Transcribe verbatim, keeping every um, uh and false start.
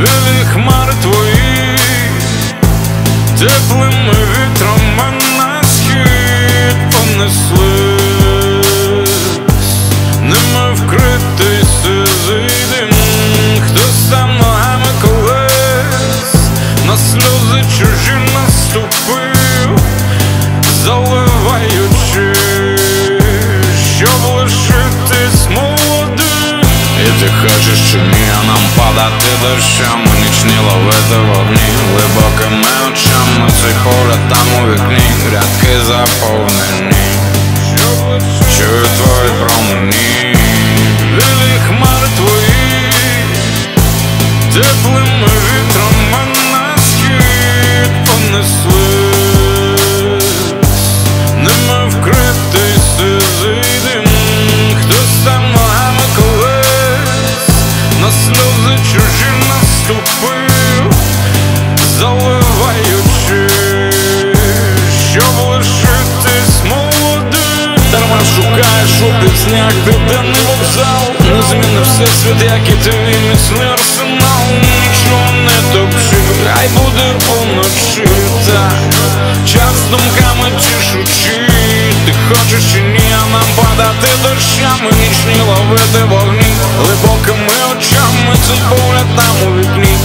білі хмари твої, теплими вітрами на схід понеслись, ними вкритий сизий дим. Хтось там ногами колись на сльози чужі наступив, заливаючи, щоб лишитись молодим. І ти хочеш чи ні, а нам падати дощами, нічні ловити вогні глибокими очами. Цей погляд там у вікні, рядки заповнені, чую твої промені. Білі хмари твої, теплими вітрами на схід понеслись, ними вкритий сизий дим. Хтось там ногами колись на сльози чужі наступив, заливаючи, щоб лишитись молодим. Дарма шукаєш у піснях південний вокзал, не змінив всесвіт, як і твій міцний арсенал. Нічого не топчи, хай буде уночі, так час думками тішучи. Ти хочеш чи ні, а нам падати дощами, нічні ловити вогні глибокими очами. Цей погляд там у вікні,